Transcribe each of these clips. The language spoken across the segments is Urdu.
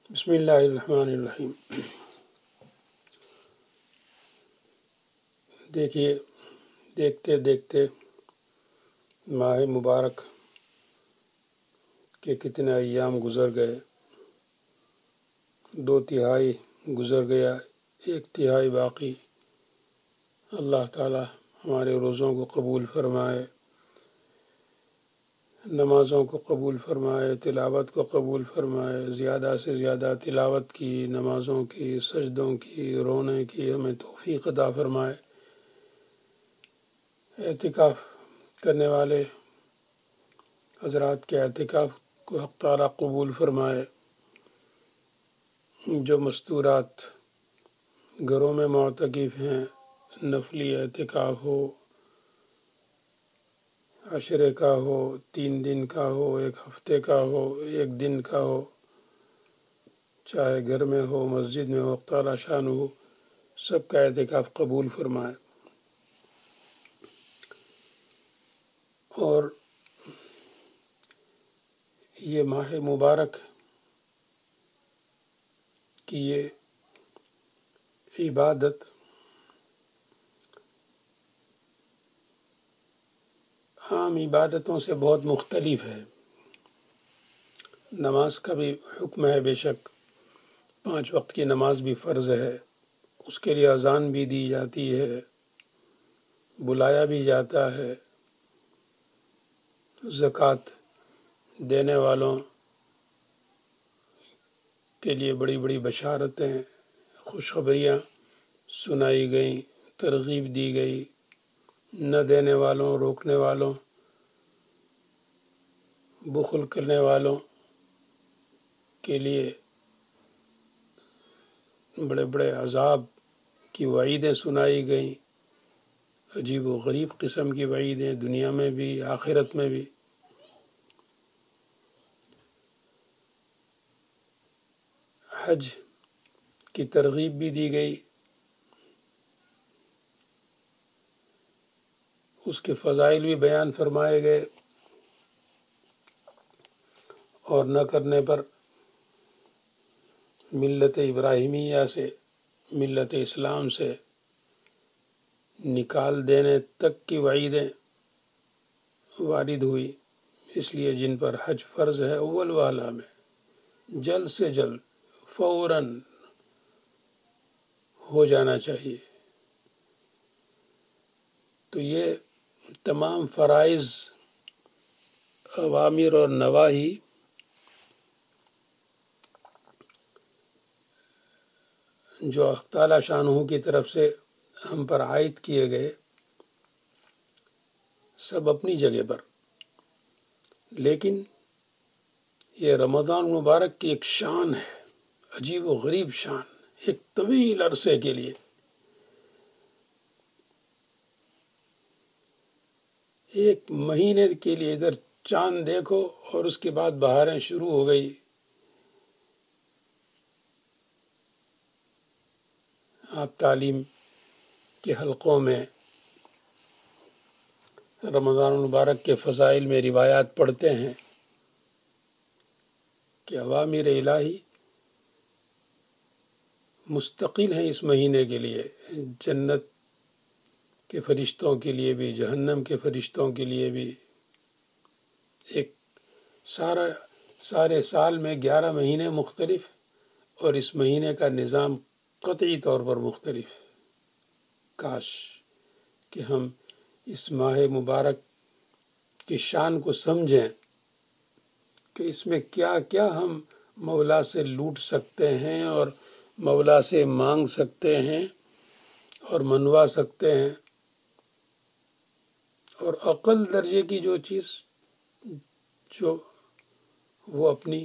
بسم اللہ الرحمن الرحیم۔ دیکھیے، دیکھتے دیکھتے ماہ مبارک کے کتنے ایام گزر گئے۔ 2/3 گزر گیا، 1/3 باقی۔ اللہ تعالی ہمارے روزوں کو قبول فرمائے، نمازوں کو قبول فرمائے، تلاوت کو قبول فرمائے، زیادہ سے زیادہ تلاوت کی، نمازوں کی، سجدوں کی، رونے کی ہمیں توفیق عطا فرمائے۔ اعتکاف کرنے والے حضرات کے اعتکاف کو حق تعالی قبول فرمائے۔ جو مستورات گھروں میں معتکف ہیں، نفلی اعتکاف ہو، عشرے کا ہو، 3 دن کا ہو، 1 ہفتے کا ہو، 1 دن کا ہو، چاہے گھر میں ہو، مسجد میں ہو، حق تعالی شان ہو، سب کا اعتکاف قبول فرمائے۔ اور یہ ماہ مبارک کی یہ عبادت عام عبادتوں سے بہت مختلف ہے۔ نماز کا بھی حکم ہے، بے شک 5 وقت کی نماز بھی فرض ہے، اس کے لیے اذان بھی دی جاتی ہے، بلایا بھی جاتا ہے۔ زکوٰۃ دینے والوں کے لیے بڑی بڑی بشارتیں، خوشخبریاں سنائی گئیں، ترغیب دی گئی۔ نہ دینے والوں، روکنے والوں، بخل کرنے والوں کے لیے بڑے بڑے عذاب کی وعیدیں سنائی گئیں، عجیب و غریب قسم کی وعیدیں، دنیا میں بھی آخرت میں بھی۔ حج کی ترغیب بھی دی گئی، اس کے فضائل بھی بیان فرمائے گئے، اور نہ کرنے پر ملت ابراہیمیہ سے، ملت اسلام سے نکال دینے تک کی وعیدیں وارد ہوئی۔ اس لیے جن پر حج فرض ہے، اول والا میں جلد سے جلد فوراً ہو جانا چاہیے۔ تو یہ تمام فرائض، اوامر اور نواہی جو حق تعالی شانہ کی طرف سے ہم پر عائد کیے گئے، سب اپنی جگہ پر، لیکن یہ رمضان مبارک کی ایک شان ہے، عجیب و غریب شان، ایک طویل عرصے کے لیے، ایک مہینے کے لیے ادھر چاند دیکھو اور اس کے بعد بہاریں شروع ہو گئی۔ آپ تعلیم کے حلقوں میں رمضان المبارک کے فضائل میں روایات پڑھتے ہیں کہ اوامر الہی مستقل ہیں اس مہینے کے لیے، جنت کے فرشتوں کے لیے بھی، جہنم کے فرشتوں کے لیے بھی۔ ایک سارے سال میں 11 مہینے مختلف، اور اس مہینے کا نظام قطعی طور پر مختلف۔ کاش کہ ہم اس ماہ مبارک کی شان کو سمجھیں کہ اس میں کیا کیا ہم مولا سے لوٹ سکتے ہیں، اور مولا سے مانگ سکتے ہیں، اور منوا سکتے ہیں۔ اور اقل درجے کی جو چیز، جو وہ اپنی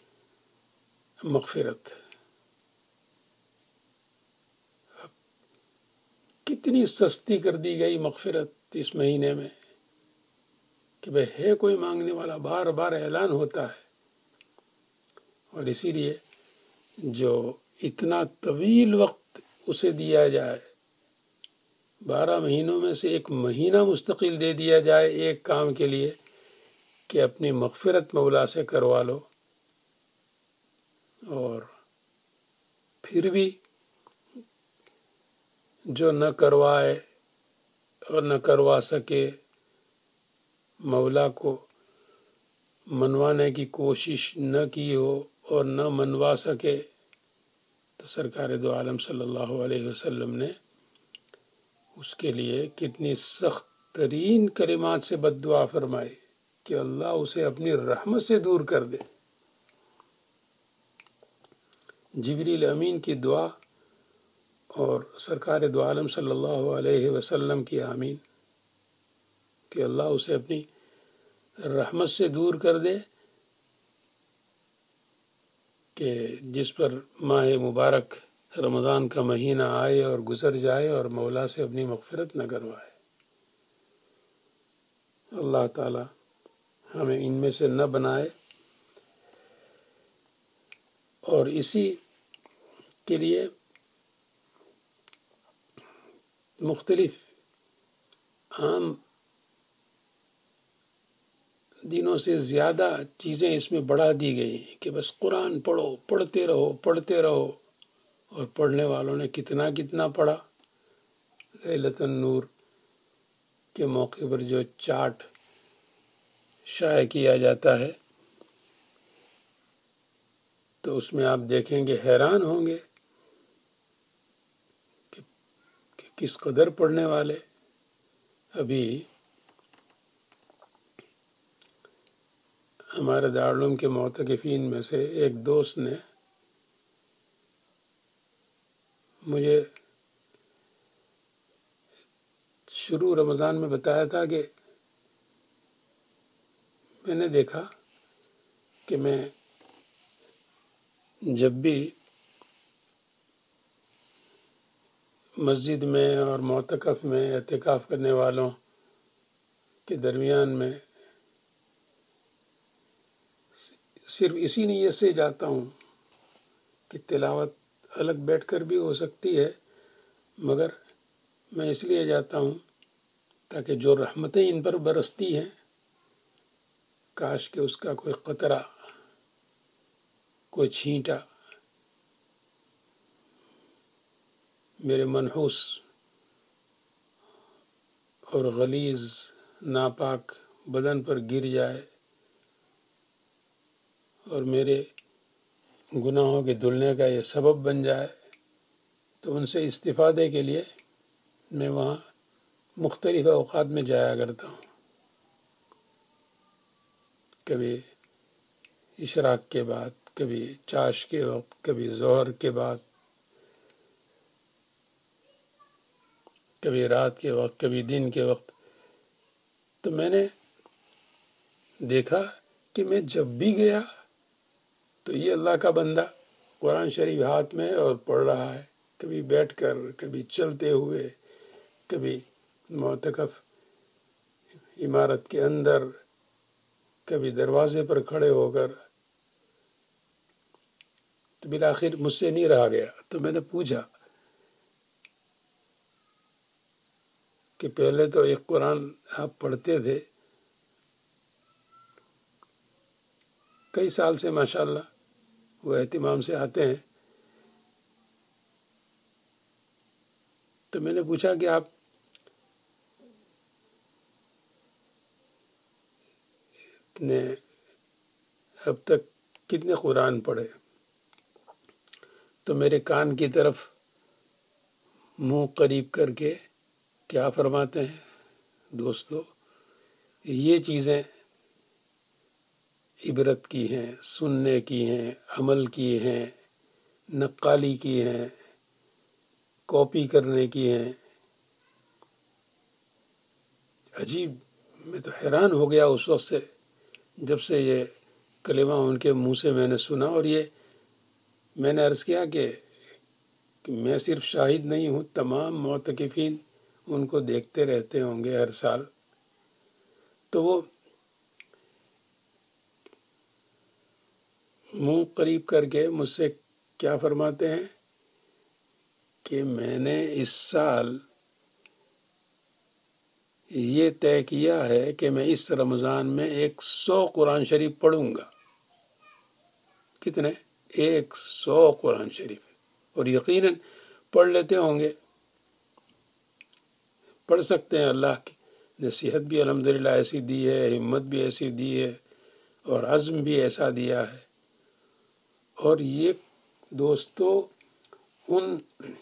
مغفرت، کتنی سستی کر دی گئی مغفرت اس مہینے میں کہ بھئی ہے کوئی مانگنے والا، بار بار اعلان ہوتا ہے۔ اور اسی لیے جو اتنا طویل وقت اسے دیا جائے، 12 مہینوں میں سے 1 مہینہ مستقل دے دیا جائے ایک کام کے لیے کہ اپنی مغفرت مولا سے کروا لو، اور پھر بھی جو نہ کروائے اور نہ کروا سکے، مولا کو منوانے کی کوشش نہ کی ہو اور نہ منوا سکے، تو سرکار دو عالم صلی اللہ علیہ وسلم نے اس کے لیے کتنی سخت ترین کلمات سے بد دعا فرمائی کہ اللہ اسے اپنی رحمت سے دور کر دے۔ جبریل امین کی دعا اور سرکار دو عالم صلی اللہ علیہ وسلم کی آمین کہ اللہ اسے اپنی رحمت سے دور کر دے، کہ جس پر ماہ مبارک رمضان کا مہینہ آئے اور گزر جائے اور مولا سے اپنی مغفرت نہ کروائے۔ اللہ تعالی ہمیں ان میں سے نہ بنائے، اور اسی کے لیے مختلف عام دنوں سے زیادہ چیزیں اس میں بڑھا دی گئی ہیں کہ بس قرآن پڑھو، پڑھتے رہو پڑھتے رہو، اور پڑھنے والوں نے کتنا کتنا پڑھا۔ لیلۃ النور کے موقع پر جو چارٹ شائع کیا جاتا ہے تو اس میں آپ دیکھیں گے، حیران ہوں گے کہ کس قدر پڑھنے والے۔ ابھی ہمارے دارالعلوم کے معتکفین میں سے ایک دوست نے مجھے شروع رمضان میں بتایا تھا کہ میں نے دیکھا کہ میں جب بھی مسجد میں اور معتکف میں اعتکاف کرنے والوں کے درمیان میں صرف اسی نیت سے جاتا ہوں کہ تلاوت الگ بیٹھ کر بھی ہو سکتی ہے، مگر میں اس لیے جاتا ہوں تاکہ جو رحمتیں ان پر برستی ہیں، کاش کہ اس کا کوئی قطرہ، کوئی چھینٹا میرے منحوس اور غلیظ ناپاک بدن پر گر جائے اور میرے گناہوں کے دھلنے کا یہ سبب بن جائے، تو ان سے استفادے کے لیے میں وہاں مختلف اوقات میں جایا کرتا ہوں۔ کبھی اشراق کے بعد، کبھی چاش کے وقت، کبھی ظہر کے بعد، کبھی رات کے وقت، کبھی دن کے وقت۔ تو میں نے دیکھا کہ میں جب بھی گیا تو یہ اللہ کا بندہ قرآن شریف ہاتھ میں اور پڑھ رہا ہے، کبھی بیٹھ کر، کبھی چلتے ہوئے، کبھی معتکف عمارت کے اندر، کبھی دروازے پر کھڑے ہو کر۔ تو بالآخر مجھ سے نہیں رہا گیا، تو میں نے پوچھا کہ پہلے تو ایک قرآن آپ پڑھتے تھے، کئی سال سے ماشاءاللہ وہ اہتمام سے آتے ہیں، تو میں نے پوچھا کہ آپ نے اب تک کتنے قرآن پڑھے؟ تو میرے کان کی طرف منہ قریب کر کے کیا فرماتے ہیں؟ دوستو، یہ چیزیں عبرت کی ہیں، سننے کی ہیں، عمل کی ہیں، نقالی کی ہیں، کاپی کرنے کی ہیں۔ عجیب، میں تو حیران ہو گیا اس وقت سے، جب سے یہ کلمہ ان کے منہ سے میں نے سنا۔ اور یہ میں نے عرض کیا کہ میں صرف شاہد نہیں ہوں، تمام معتکفین ان کو دیکھتے رہتے ہوں گے ہر سال۔ تو وہ منہ قریب کر کے مجھ سے کیا فرماتے ہیں کہ میں نے اس سال یہ طے کیا ہے کہ میں اس رمضان میں 100 قرآن شریف پڑھوں گا۔ کتنے؟ 100 قرآن شریف۔ اور یقیناً پڑھ لیتے ہوں گے، پڑھ سکتے ہیں۔ اللہ کی نے صحت بھی الحمدللہ ایسی دی ہے، ہمت بھی ایسی دی ہے، اور عزم بھی ایسا دیا ہے۔ اور یہ دوستو ان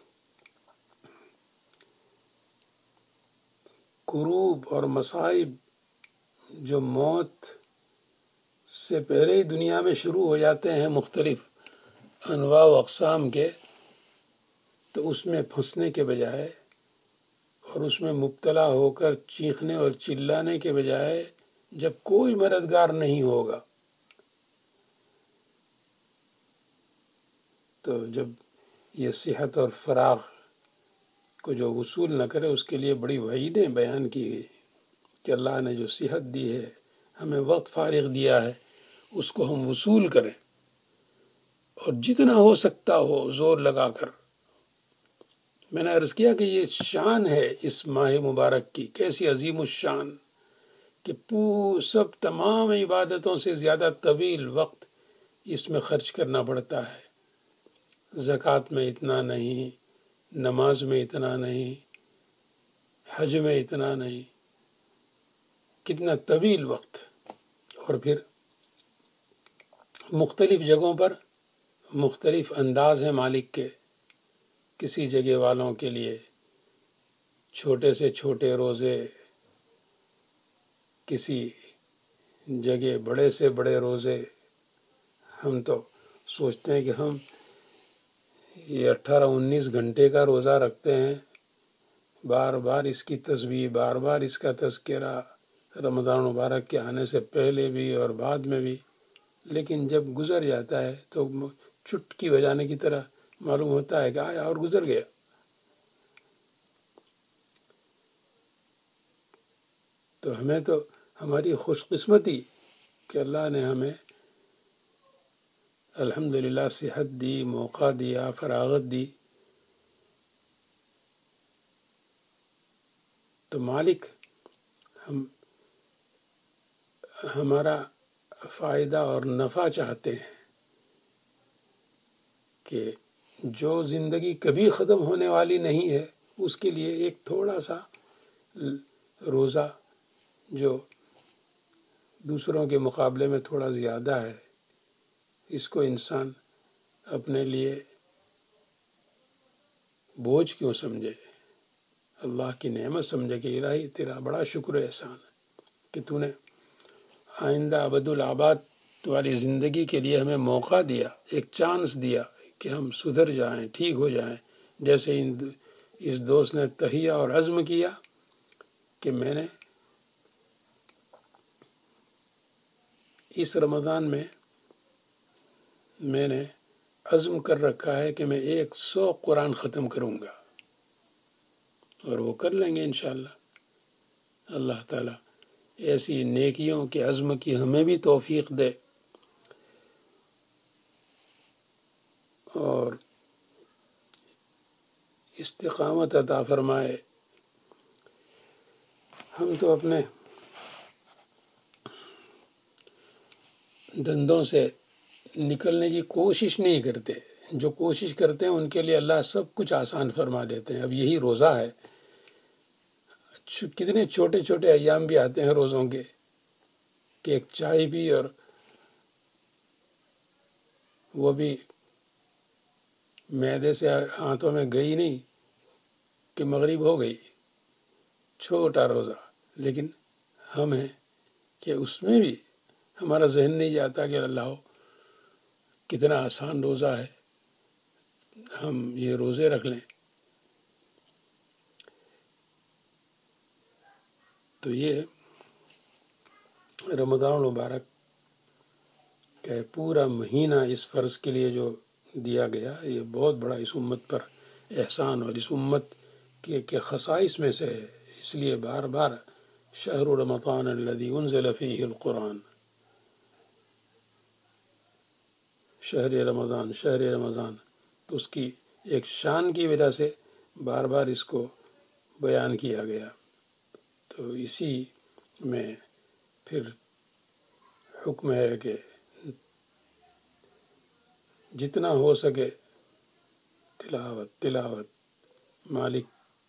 کروب اور مصائب جو موت سے پہلے ہی دنیا میں شروع ہو جاتے ہیں مختلف انواع و اقسام کے، تو اس میں پھنسنے کے بجائے اور اس میں مبتلا ہو کر چیخنے اور چلانے کے بجائے، جب کوئی مددگار نہیں ہوگا، تو جب یہ صحت اور فراغ کو جو وصول نہ کرے، اس کے لیے بڑی وعیدیں بیان کی گئی کہ اللہ نے جو صحت دی ہے، ہمیں وقت فارغ دیا ہے، اس کو ہم وصول کریں، اور جتنا ہو سکتا ہو زور لگا کر۔ میں نے عرض کیا کہ یہ شان ہے اس ماہ مبارک کی، کیسی عظیم الشان کہ سب تمام عبادتوں سے زیادہ طویل وقت اس میں خرچ کرنا پڑتا ہے۔ زکوٰۃ میں اتنا نہیں، نماز میں اتنا نہیں، حج میں اتنا نہیں، کتنا طویل وقت۔ اور پھر مختلف جگہوں پر مختلف انداز ہیں مالک کے۔ کسی جگہ والوں کے لیے چھوٹے سے چھوٹے روزے، کسی جگہ بڑے سے بڑے روزے۔ ہم تو سوچتے ہیں کہ ہم یہ 18-19 گھنٹے کا روزہ رکھتے ہیں، بار بار اس کی تسبیح، بار بار اس کا تذکرہ، رمضان مبارک کے آنے سے پہلے بھی اور بعد میں بھی، لیکن جب گزر جاتا ہے تو چٹکی بجانے کی طرح معلوم ہوتا ہے کہ آیا اور گزر گیا۔ تو ہمیں تو ہماری خوش قسمتی کہ اللہ نے ہمیں الحمدللہ صحت دی، موقع دیا، فراغت دی، تو مالک ہمارا فائدہ اور نفع چاہتے ہیں کہ جو زندگی کبھی ختم ہونے والی نہیں ہے، اس کے لیے ایک تھوڑا سا روزہ جو دوسروں کے مقابلے میں تھوڑا زیادہ ہے، اس کو انسان اپنے لیے بوجھ کیوں سمجھے، اللہ کی نعمت سمجھے کہ الہی تیرا بڑا شکر احسان ہے کہ تو نے آئندہ ابد الآباد والی زندگی کے لیے ہمیں موقع دیا، ایک چانس دیا کہ ہم سدھر جائیں، ٹھیک ہو جائیں۔ جیسے اس دوست نے تہیہ اور عزم کیا کہ میں نے اس رمضان میں نے عزم کر رکھا ہے کہ میں 100 قرآن ختم کروں گا، اور وہ کر لیں گے انشاءاللہ۔ اللہ تعالیٰ ایسی نیکیوں کے عزم کی ہمیں بھی توفیق دے، اور استقامت عطا فرمائے۔ ہم تو اپنے دندوں سے نکلنے کی کوشش نہیں کرتے، جو کوشش کرتے ہیں ان کے لیے اللہ سب کچھ آسان فرما دیتے ہیں۔ اب یہی روزہ ہے، کتنے چھوٹے چھوٹے ایام بھی آتے ہیں روزوں کے کہ ایک چائے پی اور وہ بھی معدے سے ہاتھوں میں گئی نہیں کہ مغرب ہو گئی، چھوٹا روزہ، لیکن ہم ہیں کہ اس میں بھی ہمارا ذہن نہیں جاتا کہ اللہ کتنا آسان روزہ ہے، ہم یہ روزے رکھ لیں۔ تو یہ رمضان المبارک کا پورا مہینہ اس فرض کے لیے جو دیا گیا، یہ بہت بڑا اس امت پر احسان اور اس امت کے خصائص میں سے ہے۔ اس لیے بار بار شہر رمضان الذی انزل فیہ القرآن، شہر رمضان، تو اس کی ایک شان کی وجہ سے بار بار اس کو بیان کیا گیا۔ تو اسی میں پھر حکم ہے کہ جتنا ہو سکے تلاوت تلاوت، مالک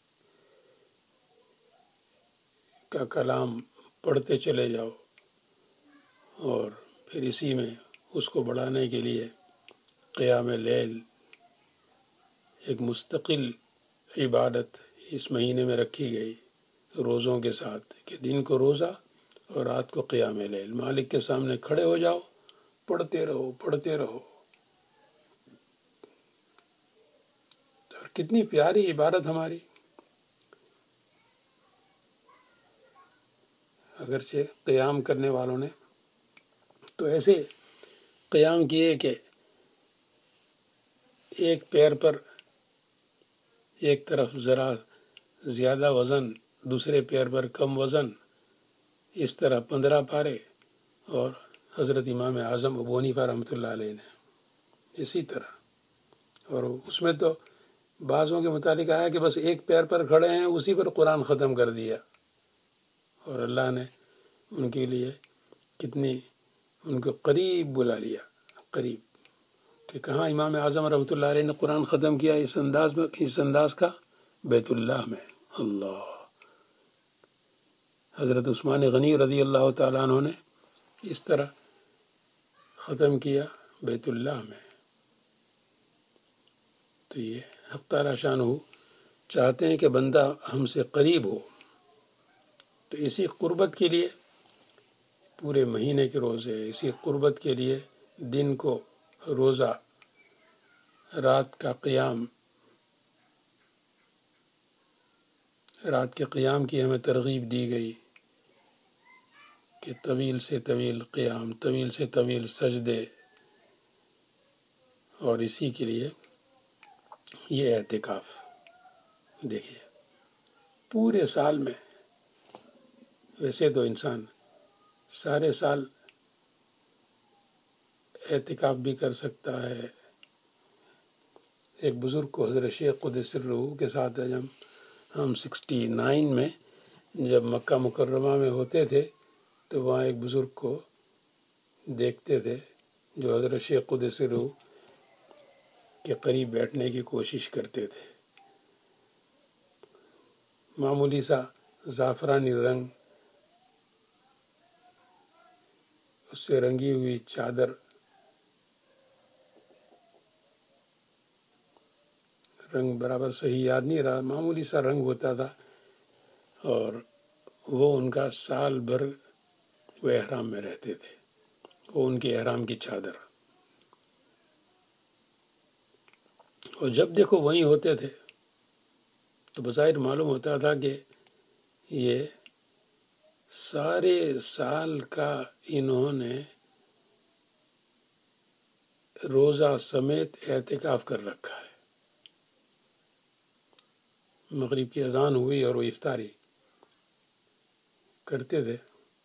کا کلام پڑھتے چلے جاؤ، اور پھر اسی میں اس کو بڑھانے کے لیے قیام لیل ایک مستقل عبادت اس مہینے میں رکھی گئی روزوں کے ساتھ، کہ دن کو روزہ اور رات کو قیام لیل، مالک کے سامنے کھڑے ہو جاؤ، پڑھتے رہو پڑھتے رہو۔ اور کتنی پیاری عبادت ہماری، اگرچہ قیام کرنے والوں نے تو ایسے قیام کیے کہ ایک پیر پر ایک طرف ذرا زیادہ وزن، دوسرے پیر پر کم وزن، اس طرح 15 پارے، اور حضرت امام اعظم ابو حنیفہ رحمۃ اللہ علیہ نے اسی طرح۔ اور اس میں تو بعضوں کے متعلق آیا کہ بس ایک پیر پر کھڑے ہیں، اسی پر قرآن ختم کر دیا، اور اللہ نے ان کے لیے کتنی ان کو قریب بلا لیا، قریب، کہ کہاں امام اعظم رحمۃ اللہ علیہ نے قرآن ختم کیا اس انداز کا؟ بیت اللہ میں۔ اللہ، حضرت عثمان غنی رضی اللہ تعالیٰ عنہ نے اس طرح ختم کیا بیت اللہ میں۔ تو یہ حق تعالیٰ شانہ چاہتے ہیں کہ بندہ ہم سے قریب ہو، تو اسی قربت کے لیے پورے مہینے کے روزے، اسی قربت کے لیے دن کو روزہ، رات کا قیام، رات کے قیام کی ہمیں ترغیب دی گئی کہ طویل سے طویل قیام، طویل سے طویل سجدے، اور اسی کے لیے یہ اعتکاف۔ دیکھیے پورے سال میں، ویسے تو انسان سارے سال اعتکاف بھی کر سکتا ہے۔ ایک بزرگ کو حضرت شیخ قدس سرہ کے ساتھ جب ہم 69 میں جب مکہ مکرمہ میں ہوتے تھے تو وہاں ایک بزرگ کو دیکھتے تھے جو حضرت شیخ قدس سرہ کے قریب بیٹھنے کی کوشش کرتے تھے۔ معمولی سا زعفرانی رنگ، اس سے رنگی ہوئی چادر، رنگ برابر صحیح یاد نہیں رہا، معمولی سا رنگ ہوتا تھا، اور وہ ان کا سال بھر وہ احرام میں رہتے تھے، وہ ان کے احرام کی چادر، اور جب دیکھو وہیں ہوتے تھے تو بظاہر معلوم ہوتا تھا کہ یہ سارے سال کا انہوں نے روزہ سمیت اعتکاف کر رکھا ہے۔ مغرب کی اذان ہوئی اور وہ افطاری کرتے تھے۔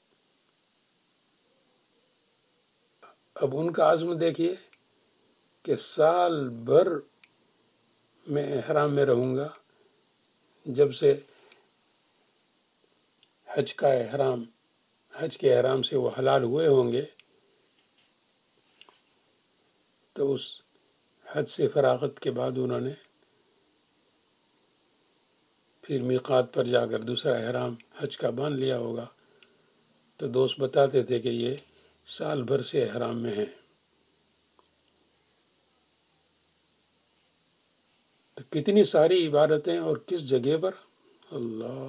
اب ان کا عزم دیکھیے کہ سال بھر میں احرام میں رہوں گا، جب سے حج کے احرام سے وہ حلال ہوئے ہوں گے، تو اس حج سے فراغت کے بعد انہوں نے پھر میقات پر جا کر دوسرا احرام حج کا باندھ لیا ہوگا۔ تو دوست بتاتے تھے کہ یہ سال بھر سے احرام میں ہیں۔ تو کتنی ساری عبادتیں، اور کس جگہ پر، اللہ،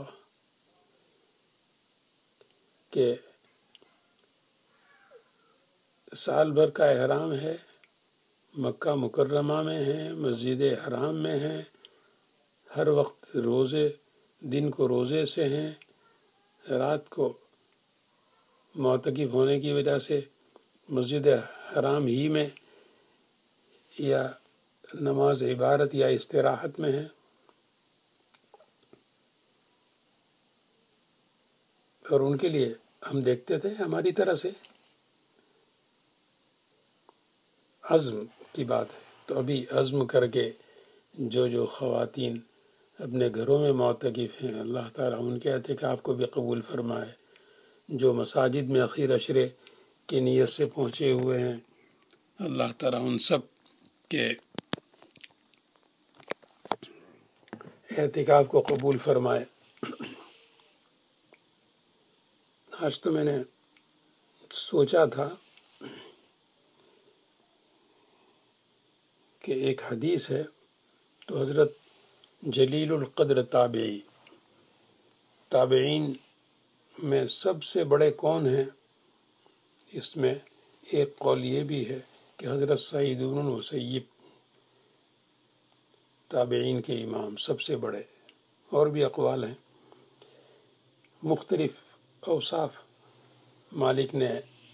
کہ سال بھر کا احرام ہے، مکہ مکرمہ میں ہیں، مسجد حرام میں ہیں، ہر وقت روزے، دن کو روزے سے ہیں، رات کو معتکف ہونے کی وجہ سے مسجد حرام ہی میں یا نماز عبادت یا استراحت میں ہیں، اور ان کے لیے ہم دیکھتے تھے ہماری طرح سے عزم کی بات ہے۔ تو ابھی عزم کر کے جو خواتین اپنے گھروں میں معتکف ہیں، اللہ تعالیٰ ان کے اعتکاف کو بھی قبول فرمائے۔ جو مساجد میں اخیر عشرے کی نیت سے پہنچے ہوئے ہیں، اللہ تعالیٰ ان سب کے اعتکاف کو قبول فرمائے۔ آج تو میں نے سوچا تھا کہ ایک حدیث ہے، تو حضرت جلیل القدر تابعین میں سب سے بڑے کون ہیں، اس میں ایک قول یہ بھی ہے کہ حضرت سعید بن المسیب تابعین کے امام سب سے بڑے، اور بھی اقوال ہیں۔ مختلف اوصاف مالک نے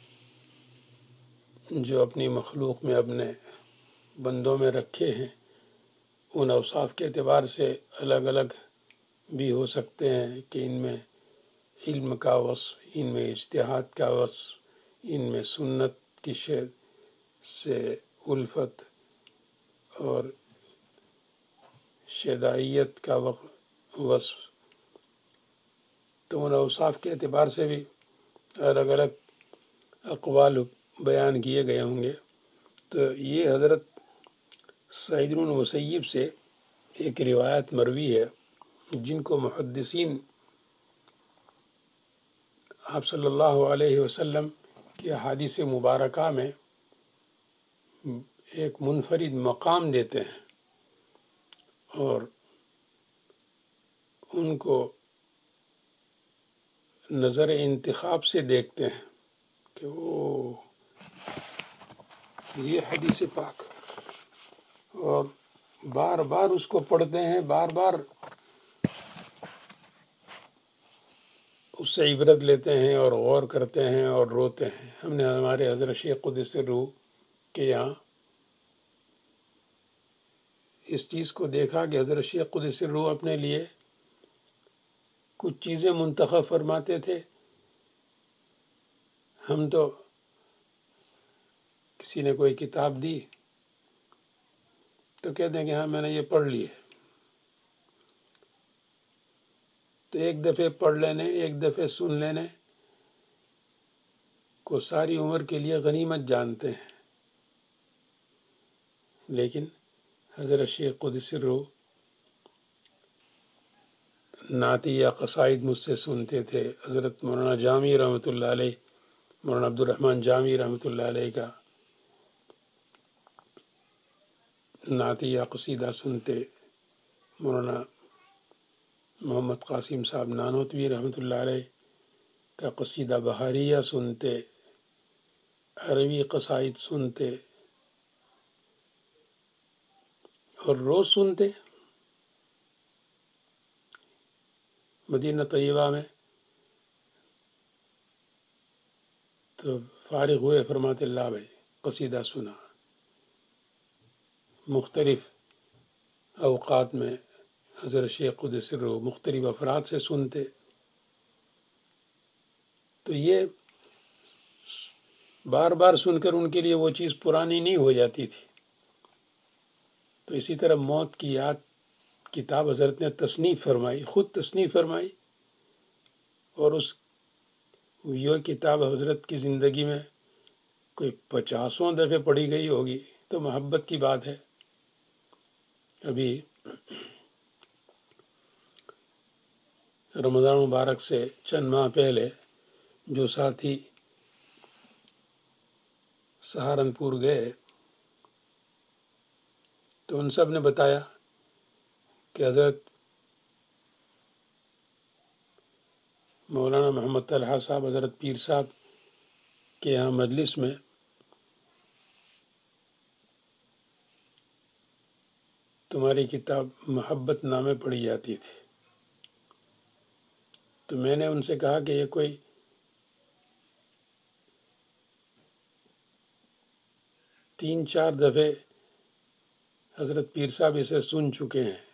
جو اپنی مخلوق میں اپنے بندوں میں رکھے ہیں، ان اوصاف کے اعتبار سے الگ الگ بھی ہو سکتے ہیں کہ ان میں علم کا وصف، ان میں اجتہاد کا وصف، ان میں سنت کی سے الفت اور شیدائیت کا وصف، تو ان اوصاف کے اعتبار سے بھی الگ الگ اقوال بیان کیے گئے ہوں گے۔ تو یہ حضرت سعید بن مسیب سے ایک روایت مروی ہے، جن کو محدثین آپ صلی اللہ علیہ وسلم کی احادیث مبارکہ میں ایک منفرد مقام دیتے ہیں، اور ان کو نظر انتخاب سے دیکھتے ہیں کہ وہ یہ حدیث پاک، اور بار بار اس کو پڑھتے ہیں، بار بار اس سے عبرت لیتے ہیں اور غور کرتے ہیں اور روتے ہیں۔ ہم نے ہمارے حضرت شیخ قدس روح کے یہاں اس چیز کو دیکھا کہ حضرت شیخ قدس روح اپنے لیے کچھ چیزیں منتخب فرماتے تھے، ہم تو کسی نے کوئی کتاب دی تو کہتے ہیں کہ ہاں میں نے یہ پڑھ لی ہے، تو ایک دفعہ پڑھ لینے، ایک دفعہ سن لینے کو ساری عمر کے لیے غنیمت جانتے ہیں۔ لیکن حضرت شیخ قدس روح نعت یا قصائد مجھ سے سنتے تھے۔ حضرت مولانا جامی رحمۃ اللہ علیہ، مولانا عبد الرحمن جامی رحمۃ اللہ علیہ کا نعت یا قصیدہ سنتے، مولانا محمد قاسم صاحب نانوتوی رحمۃ اللہ علیہ کا قصیدہ بہاریہ سنتے، عربی قصائد سنتے، اور روز سنتے۔ مدینہ طیبہ میں تو فارغ ہوئے فرماتے اللہ بھائی قصیدہ سنا۔ مختلف اوقات میں حضرت شیخ قدس روح مختلف افراد سے سنتے، تو یہ بار بار سن کر ان کے لیے وہ چیز پرانی نہیں ہو جاتی تھی۔ تو اسی طرح موت کی یاد کتاب حضرت نے تصنیف فرمائی، خود تصنیف فرمائی، اور اس یہ کتاب حضرت کی زندگی میں کوئی 50 دفعے پڑھی گئی ہوگی، تو محبت کی بات ہے۔ ابھی رمضان مبارک سے چند ماہ پہلے جو ساتھی سہارنپور گئے تو ان سب نے بتایا کہ حضرت مولانا محمد طلحہ صاحب، حضرت پیر صاحب کے یہاں مجلس میں تمہاری کتاب محبت نامے پڑھی جاتی تھی۔ تو میں نے ان سے کہا کہ یہ کوئی 3-4 دفعے حضرت پیر صاحب اسے سن چکے ہیں،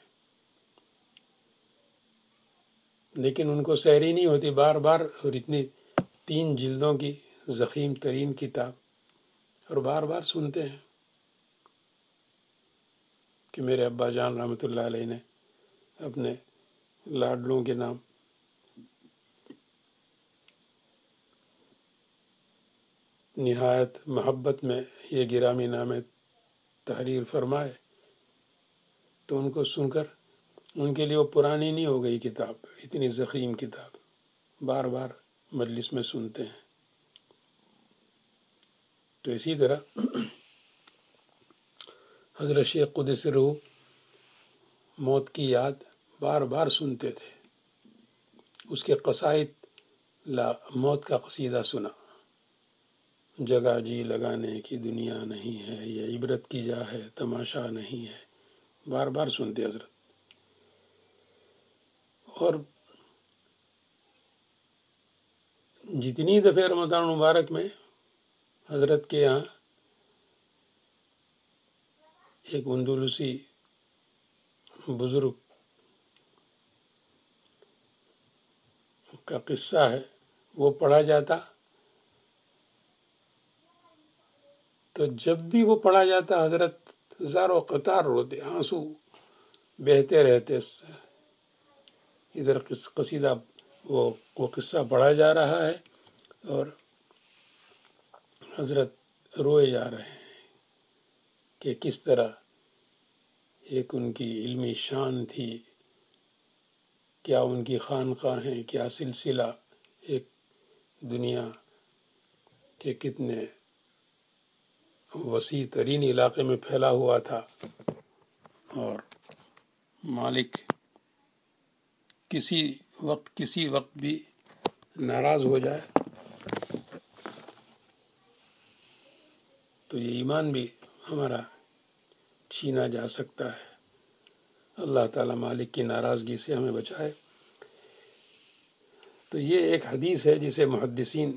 لیکن ان کو سحری نہیں ہوتی بار بار، اور اتنی 3 جلدوں کی ضخیم ترین کتاب، اور بار بار سنتے ہیں کہ میرے ابا جان رحمۃ اللہ علیہ نے اپنے لاڈلوں کے نام نہایت محبت میں یہ گرامی نامے تحریر فرمائے، تو ان کو سن کر ان کے لیے وہ پرانی نہیں ہو گئی کتاب، اتنی ضخیم کتاب بار بار مجلس میں سنتے ہیں۔ تو اسی طرح حضرت شیخ قدس روح موت کی یاد بار بار سنتے تھے، اس کے قصائد موت کا قصیدہ سنا، جگہ جی لگانے کی دنیا نہیں ہے، یہ عبرت کی جا ہے تماشا نہیں ہے، بار بار سنتے حضرت۔ اور جتنی دفعہ رمضان مبارک میں حضرت کے یہاں ایک اندلسی بزرگ کا قصہ ہے وہ پڑھا جاتا، تو جب بھی وہ پڑھا جاتا حضرت ہزاروں قطار روتے، آنسو بہتے رہتے، ادھر قصیدہ وہ قصہ پڑھا جا رہا ہے اور حضرت روئے جا رہے ہیں کہ کس طرح ایک ان کی علمی شان تھی، کیا ان کی خانقاہیں، کیا سلسلہ ایک دنیا کے کتنے وسیع ترین علاقے میں پھیلا ہوا تھا، اور مالک کسی وقت بھی ناراض ہو جائے تو یہ ایمان بھی ہمارا چھینا جا سکتا ہے۔ اللہ تعالیٰ مالک کی ناراضگی سے ہمیں بچائے۔ تو یہ ایک حدیث ہے جسے محدثین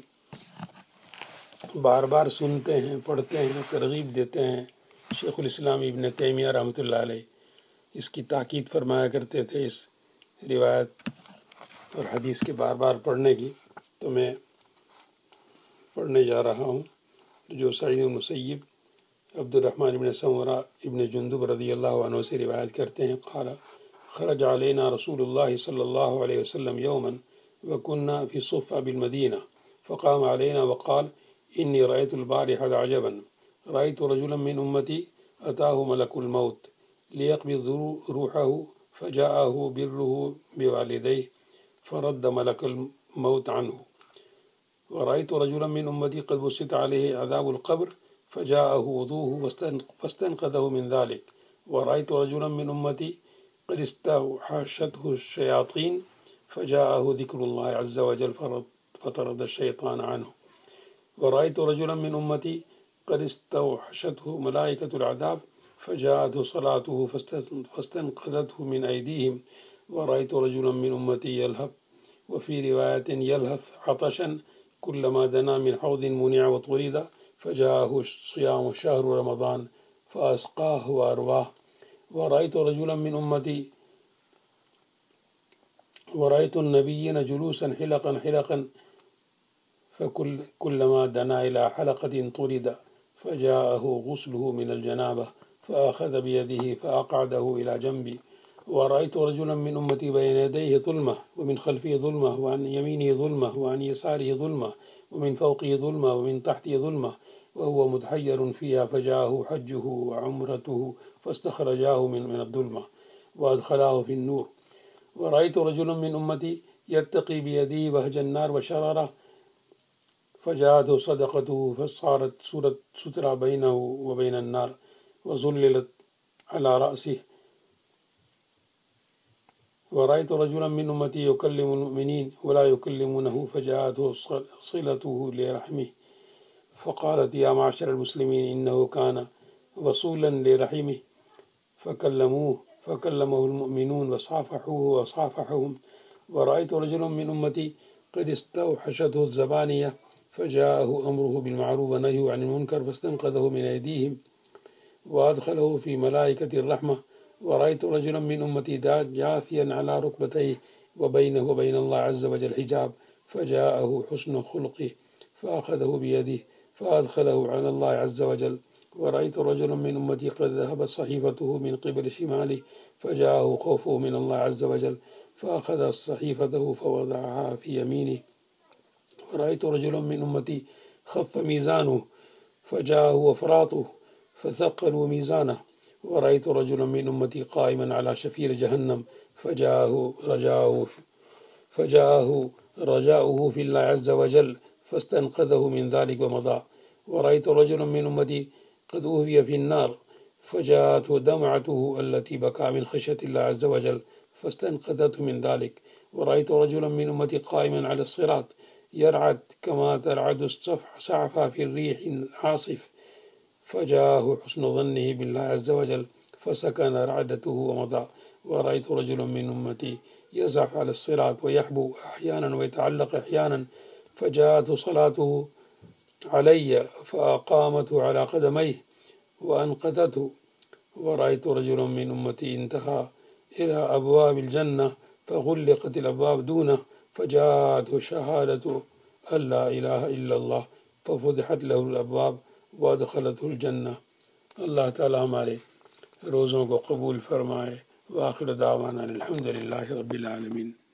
بار بار سنتے ہیں، پڑھتے ہیں، ترغیب دیتے ہیں۔ شیخ الاسلام ابن تیمیہ رحمۃ اللہ علیہ اس کی تاکید فرمایا کرتے تھے، اس روایت اور حدیث کے بار بار پڑھنے کی۔ تو میں پڑھنے جا رہا ہوں جو سعید بن مسیب عبد الرحمن ابن سمرہ ابن جندب رضی اللہ عنہ سے روایت کرتے ہیں، قال خرج علینا رسول اللہ صلی اللہ علیہ وسلم یوما وکنا فی صفہ بالمدینہ فقام علینا وقال انی رأیت البارحة عجبا رأیت رجلا من امتی اتاه ملک الموت لیقبض روحه فجاءه بره بوالديه فرد ملك الموت عنه، ورأيت رجلا من أمتي قد بسط عليه عذاب القبر فجاءه وضوءه فاستنقذه من ذلك، ورأيت رجلا من أمتي قد استوحشته الشياطين فجاءه ذكر الله عز وجل فطرد الشيطان عنه، ورأيت رجلا من أمتي قد استوحشته ملائكة العذاب فجاءته صلاته فاستنقذته من أيديهم، ورأيت رجلا من أمتي يلهث، وفي رواية يلهث عطشا كلما دنا من حوض منع وطرد فجاءه صيام شهر رمضان فأسقاه وأرواه، ورأيت رجلا من أمتي ورأيت النبيين جلوسا حلقا فكلما دنا إلى حلقة طرد فجاءه غسله من الجنابة فأخذ بيده فأقعده إلى جنبي، ورأيت رجلا من أمتي بين يديه ظلمة ومن خلفه ظلمة وعن يمينه ظلمة وعن يساره ظلمة ومن فوقه ظلمة ومن تحته ظلمة وهو متحير فيها فجاءه حجه وعمرته فاستخرجاه من الظلمة وأدخلاه في النور، ورأيت رجلا من أمتي يتقي بيده وهج النار وشرره فجاءته صدقته فصارت سترة بينه وبين النار وظللت على رأسه، ورأيت رجلا من أمتي يكلم المؤمنين ولا يكلمونه فجاءته صلته لرحمه فقالت يا معشر المسلمين إنه كان وصولا لرحمه فكلمه المؤمنون وصافحوه وصافحهم، ورأيت رجلا من أمتي قد استوحشته الزبانية فجاءه أمره بالمعروف ونهيه عن المنكر فاستنقذه من أيديهم وأدخله في ملائكة الرحمة، ورأيت رجلا من أمتي جاثيا على ركبتيه وبينه وبين الله عز وجل حجاب فجاءه حسن خلقه فأخذه بيده فأدخله على الله عز وجل، ورأيت رجلا من أمتي قد ذهبت صحيفته من قبل شماله فجاءه خوفه من الله عز وجل فأخذ صحيفته فوضعها في يمينه، ورأيت رجلا من أمتي خف ميزانه فجاءه أفراطه فثقلوا ميزانه، ورأيت رجلا من أمتي قائما على شفير جهنم فجاءه رجاؤه في الله عز وجل فاستنقذه من ذلك ومضى. ورأيت رجلا من أمتي قد أهوي في النار فجاءته دمعته التي بكى من خشية الله عز وجل فاستنقذته من ذلك. ورأيت رجلا من أمتي قائما على الصراط يرعد كما ترعد السعفى في الريح العاصف فجاءه حسن ظنه بالله عز وجل فسكن رعدته ومضى. ورأيت رجلا من أمتي يزعف على الصراط ويحبو أحيانا ويتعلق أحيانا فجاءته صلاته علي فأقامته على قدميه وأنقذته. ورأيت رجلا من أمتي انتهى إلى أبواب الجنة فغلقت الأبواب دونه فجاءته شهادة أن لا إله إلا الله ففتحت له الأبواب وادخلته الجنة. اللہ تعالی ہمارے روزوں کو قبول فرمائے. وآخر دعوانا الحمد للہ رب العالمین.